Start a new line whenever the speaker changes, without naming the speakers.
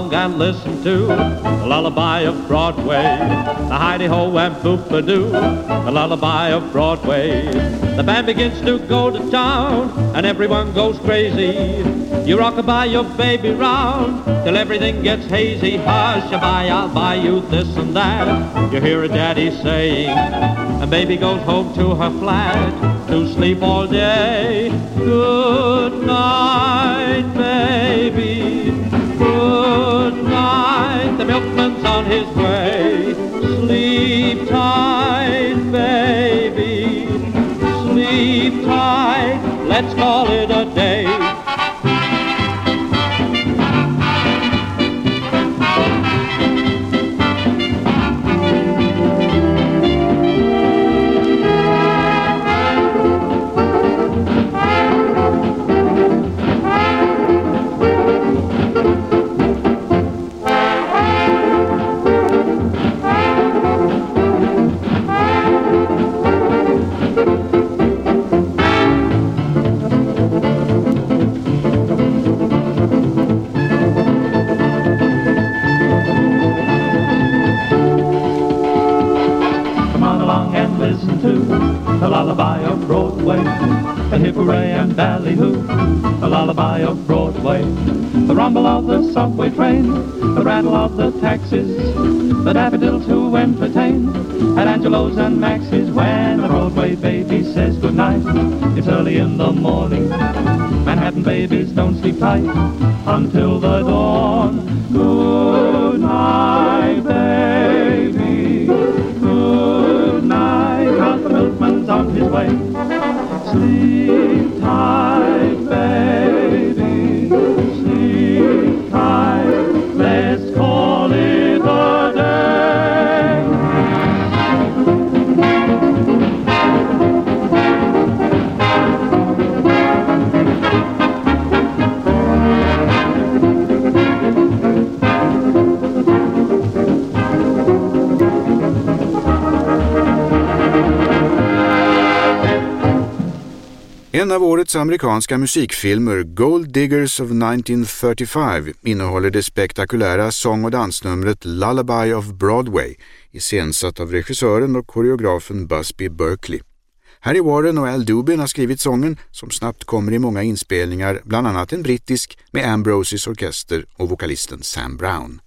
along and listen to the lullaby of Broadway, the hidey-ho and boop-a-doo, the lullaby of Broadway. The band begins to go to town and everyone goes crazy. You rock-a-bye your baby round till everything gets hazy. Hush-a-bye, I'll buy you this and that, you hear a daddy saying, and baby goes home to her flat to sleep all day. Good night, baby. Good night. The milkman's on his way. Sleep tight, baby. Sleep tight. Let's call it a day. The lullaby of Broadway, the hip hooray and ballyhoo, the lullaby of Broadway, the rumble of the subway train, the rattle of the taxis, the daffodils who entertain at Angelo's and Max's. When the Broadway baby says goodnight, it's early in the morning. Manhattan babies don't sleep tight until the dawn. Good night, baby. Good night. How's the milkman's on his way? Sleep tight, baby. Sleep tight. Let's call it a day.
En av årets amerikanska musikfilmer, Gold Diggers of 1935, innehåller det spektakulära sång- och dansnumret Lullaby of Broadway, iscensatt av regissören och koreografen Busby Berkeley. Harry Warren och Al Dubin har skrivit sången, som snabbt kommer i många inspelningar, bland annat en brittisk med Ambrosies orkester och vokalisten Sam Brown.